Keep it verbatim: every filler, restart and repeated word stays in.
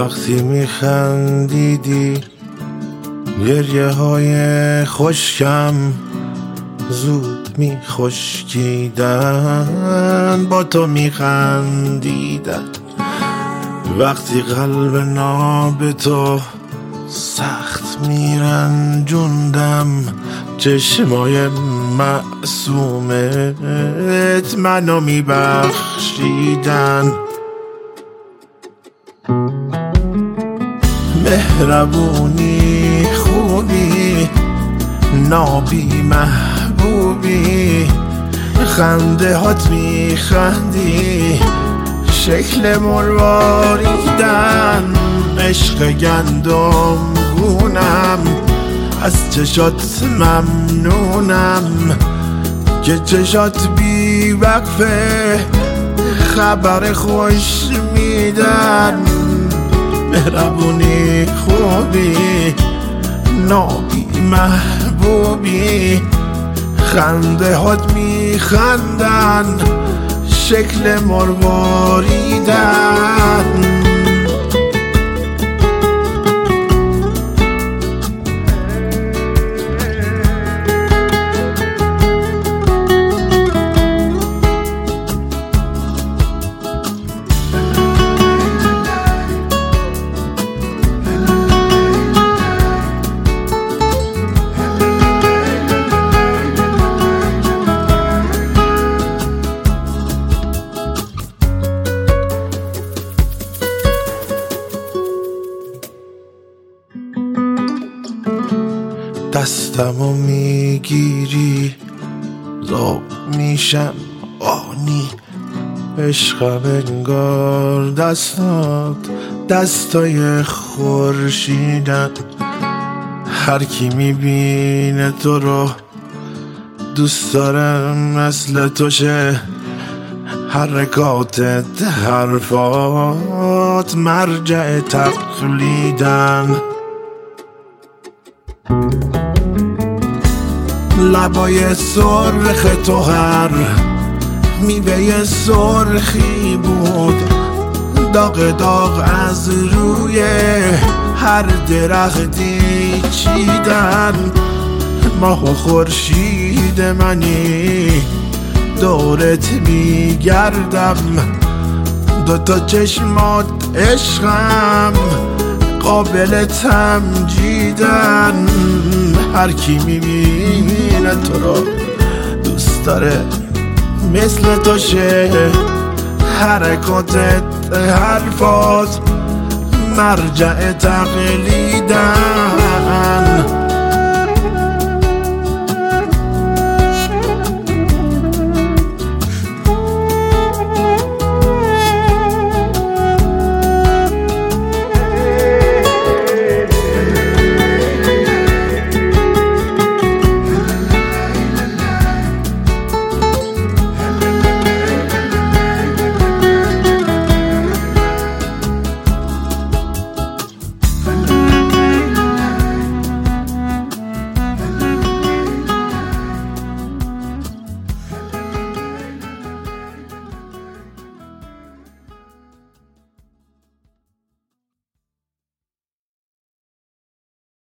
وقتی میخندیدی گریه های خشکم زود میخشکیدن، با تو میخندیدن. وقتی قلب ناب تو سخت میرنجوندم، چشمای معصومت منو میبخشیدن. مهربونی خوبی نابی محبوبی، خنده هات میخندی شکل مرواریدن. عشق گندم گونم از چشات ممنونم که چشات بی وقفه خبر خوش میدن. مهربونی خوبی نابی محبوبی، خنده هات میخندن شکل مرواریدن. دستمو میگیری زاب میشم آنی، عشقم انگار دستات دستای خورشیدن. هر کی میبینه تو رو دوست دارم مثل تو شه، حرکاتت حرفات مرجع تقلیدن. لبای سرخ تو هر میوه سرخی بود، داغ داغ از روی هر درختی چیدن. ماه و خورشید منی دورت میگردم، دوتا چشمات عشقم قابل تمجیدن. هر کی میبینه تو رو دوست داره مثل تو شه، حرکاتت حرفات مرجع تقلیدن.